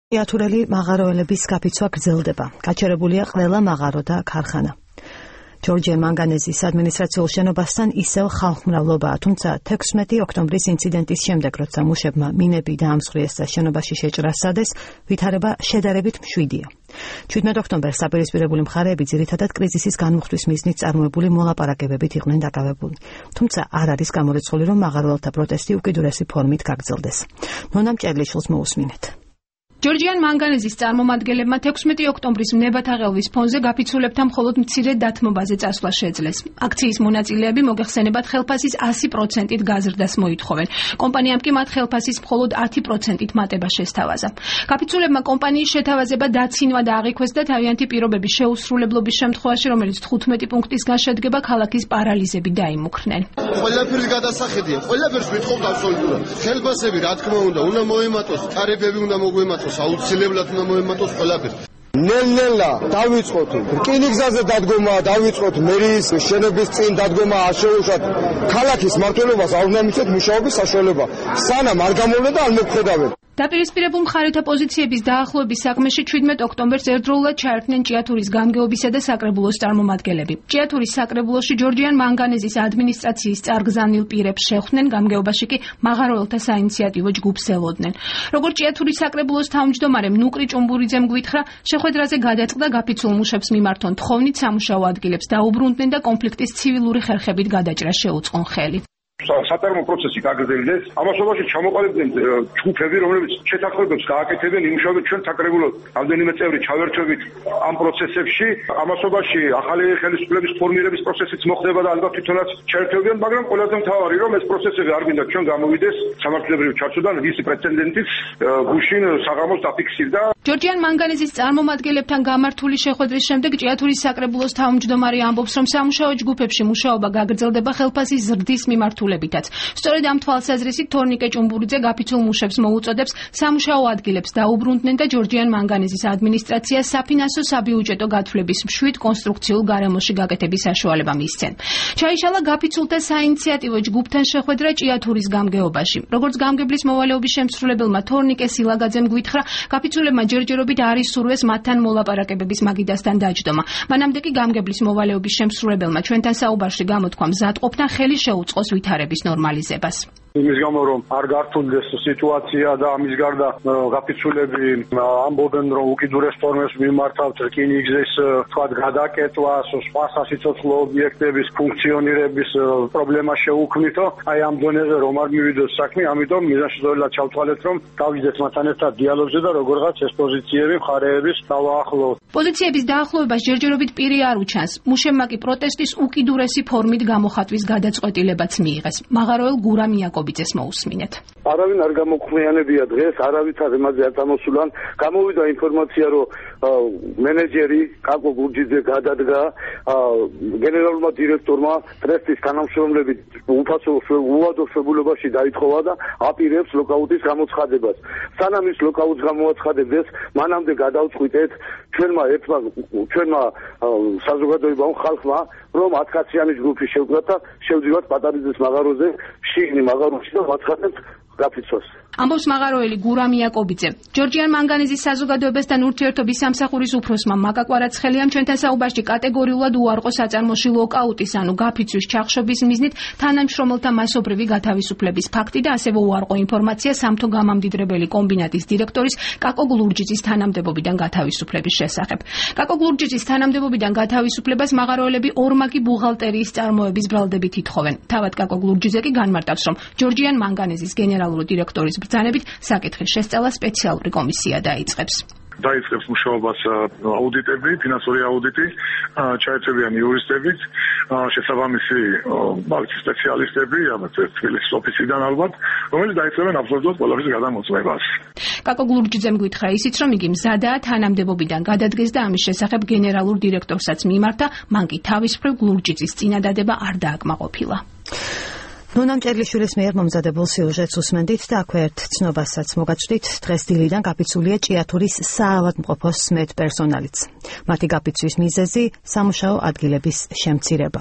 ჭიათურელი მაღაროელების გაფიცვა გრძელდება. გაჩერებულია ყველა მაღარო და ქარხანა. ჯორჯიან მანგანეზის ადმინისტრაციულ შენობასთან ისევ ხალხმრავლობაა, თუმცა 16 ოქტომბრის ინციდენტის შემდეგ, როცა მუშებმა მინები დაამსხვრიეს და შენობაში შეჭრა სცადეს, ვითარება შედარებით მშვიდია. 17 ოქტომბერს საპირისპირებული მხარეები ძირითადად კრიზისის განმუხტვის მიზნით წარმოებული მოლაპარაკებებით იყვნენ დაკავებული. თუმცა არ არის გამორიცხული, რომ მაღაროელთა პროტესტი უკიდურესი ფორმით გაგრძელდეს. ნონა მჭერლიშვილს მოусმინეთ. ჯორჯიან მანგანეზის წარმომადგენლებმა 16 ოქტომბრის ნებათაღელვის ფონზე გაფიცულებთან მხოლოდ მცირე დათმობაზე წასვლა შეძლეს. აქციის მონაწილეები მოგეხსენებათ ხელფასის 100%-ით გაზრდას მოითხოვენ. კომპანიამ კი მათ ხელფასის მხოლოდ 10%-ით მატება შესთავაზა. გაფიცულებმა კომპანიის შეთავაზება დაცინვა და აღიქვეს და თავიანთი პირობების შეუსრულებლობის შემთხვევაში, რომელიც 15 პუნქტისგან შედგება, ქალაქის პარალიზები დაიმუქრნენ. ყველაფერი გადასახედია, ყველაფერს ვითხოვთ აბსოლუტურად. ხელფასები, რა თქმა უნდა მოემატოს, ტარიფები უნდა მოგვემატოს. აუცილებლად უნდა მოემატოს ყველაფერი. ნელ-ნელა დავიწყოთ რკინიგზაზე დადგომა, დავიწყოთ მერიის შენობის წინ დადგომა, არ შეუშვათ ქალაქის მმართველობას არ უნდა მიცეთ მუშაობის საშუალება. სანამ არ გამოვლენ და არ მოგხედავენ. დაპირისპირებულ მხარეთა პოზიციების დაახლოების საქმეში 17 ოქტომბერს ერთდროულად ჩაერთნენ ჭიათურის გამგეობისა და საკრებულოს წარმომადგენლები. ჭიათურის საკრებულოში ჯორჯიან მანგანეზის ადმინისტრაციის წარგზავნილ პირებს შეხვდნენ, გამგეობაში კი მაღაროელთა საინიციატივო ჯგუფს ელოდნენ. როგორც ჭიათურის საკრებულოს თავმჯდომარემ ნუკრი ჭუმბურიძემ გვითხრა, შეხვედრაზე გადაწყდა გაფიცულ მუშებს მიმართონ თხოვნით სამუშაო ადგილებს დაუბრუნდნენ და კონფლიქტის ცივილური ხერხებით გადაჭრას შეუწყონ ხელი. საწარმო პროცესი გაგრძელდეს. ამასობაში ჩამოყალიბდნენ ჯგუფები, რომლებიც შეთანხმებებს გააკეთებენ, იმუშავებენ ჩვენ საკრებულოს რამდენიმე წევრი ჩავერთვებით ამ პროცესებში. ამასობაში ახალი ხელისუფლების ფორმირების პროცესიც მოხდება და ალბათ თვითონაც ჩაერთვებიან, მაგრამ ყველაზე მთავარი რომ ეს პროცესები არ მინდა ჩვენ გამოვიდეს სამართლებრივ ჩარჩოდან, ვის პრეცედენტით გუშინ საღამოს დაფიქსირდა. ჯორჯიან მანგანეზის წარმომადგენლებთან გამართული შეხვედრის შემდეგ ჭიათურის საკრებულოს თავმჯდომარე ამბობს, რომ სამუშაო ჯგუფებში მუშაობა გაგრძელდება ხელფასის ზრდის მიმართულებითაც. სწორედ ამ თვალსაზრისით თორნიკე ჭუმბურიძე გაფიცულ მუშებს მოუწოდებს სამუშაო ადგილებს დაუბრუნდნენ და ჯორჯიან მანგანეზის ადმინისტრაციას საფინანსო საბიუჯეტო გათვლების მშვიდ კონსტრუქციულ გარემოში გაკეთების საშუალება მისცენ. ჩაიშალა გაფიცულთა საინიციატივო ჯგუფთან შეხვედრა ჭიათურის გამგეობაში. როგორც გამგებლის მოვალეობის შემსრულებელმა თორნიკე სილაგაძემ გვითხრა, გაფიცულებმა ჯერჯერობით არ ისურვეს მათთან მოლაპარაკებების მაგიდასთან დაჯდომა. მანამდე კი გამგებლის მოვალეობის შემსრულებელმა ჩვენთან საუბარში გამოთქვა მზადყოფნა ხელი შეუწყოს ვითარების ნორმალიზებას. იმის გამო რომ არ გართულდეს სიტუაცია და ამის გარდა გაფიცულები ამბობენ რომ უკიდურეს ფორმებს მიმართავთ რკინიგზის თქვათ გადაკეთვას, სხვა სასიცოცხლო ობიექტების ფუნქციონირების პრობლემა შეუქმნითო, აი ამ დონეზე რომ არ მივიდოს საქმე, ამიტომ მიზანშეწონილად ჩავთვალეთ რომ დავიძეთ მათთან ერთად დიალოგზე და როგორღაც ეს პოზიციები მხარეების დავაახლოვოთ. პოზიციების დაახლოებას ჯერჯერობით პირი არ უჩანს. მუშებმა კი პროტესტის უკიდურესი ფორმით გამოხატვის გადაწყვეტილებაც მიიღეს. მაღაროელ გურამ იაკობიძეს მოусმინეთ. არავინ არ გამოქვეყნებია დღეს, არავითარ იმაზე არ წამოსულან. გამოვიდა ინფორმაცია, რომ მენეჯერი კაკო გურჯიძე გადადგა გენერალურმა დირექტორმა ტრესტის თანამშრომლებით უადოსებულებაში დაითხოვა და აპირებს ლოკაუტის გამოცხადებას. სანამ ის ლოკაუტს გამოაცხადებდეს, მანამდე გადავწყვიტეთ ჩვენმა საზოგადოებამ ხალხმა, რომ 10 კაციანი ჯგუფი შევდგათ და შევძივათ პატარიძის მაღაროზე, შიგნი მაღაროში და ვაცხადებთ გაფიცვას. ამბობს მაღაროელი გურამ იაკობიძე. ჯორჯიან მანგანეზის საზოგადოებასთან ურთიერთობის სამსახურის უფროსმა მაკა კვარაცხელიამ ჩვენთან საუბარში კატეგორიულად უარყო საწარმოში ლოკაუტის, ანუ გაფიცვის ჩახშობის მიზნით თანამშრომელთა მასობრივი გათავისუფლების ფაქტი და ასევე უარყო ინფორმაცია სამთო გამამდიდრებელი კომბინატის დირექტორის კაკო გლურჯიძის თანამდებობიდან გათავისუფლების შესახებ. კაკო გლურჯიძის თანამდებობიდან გათავისუფლებას მაღაროელები ორმაგი ბუღალტერიის წარმოების ბრალდებით ითხოვენ. თავად კაკო გლურჯიძე კი განმარტავს, რომ ჯორჯიან მანგანეზის გენერალური დირექტორის ბრძანებით საკითხის შესწავლა სპეციალური კომისია დაიწყებს. დაიწყებს მუშაობას აუდიტები, ფინანსური აუდიტი, ჩაერთვებიან იურისტებიც, შესაბამისი სპეციალისტები, თბილისის ოფისიდან ალბათ, რომელიც დაიწყებენ აბსოლუტურად ყველაფრის გადამოწმებას. კაკო გლურჯიძემ გითხრა ისიც, რომ იგი მზადაა თანამდებობიდან გადადგეს და ამის შესახებ გენერალურ დირექტორსაც მიმართა, მან კი თავის მხრივ გლურჯიძის წინადადება არ დააკმაყოფილა. ნონა მჭერლიშვილის მიერ მომზადებულ სიუჟეტს უსმენდით და აქვე ერთ ცნობასაც მოგაჩვდით. დღეს დილიდან გაფიცულია ჭიათურის საავადმყოფოს მედპერსონალიც. მათი გაფიცვის მიზეზი სამუშაო ადგილების შემცირება.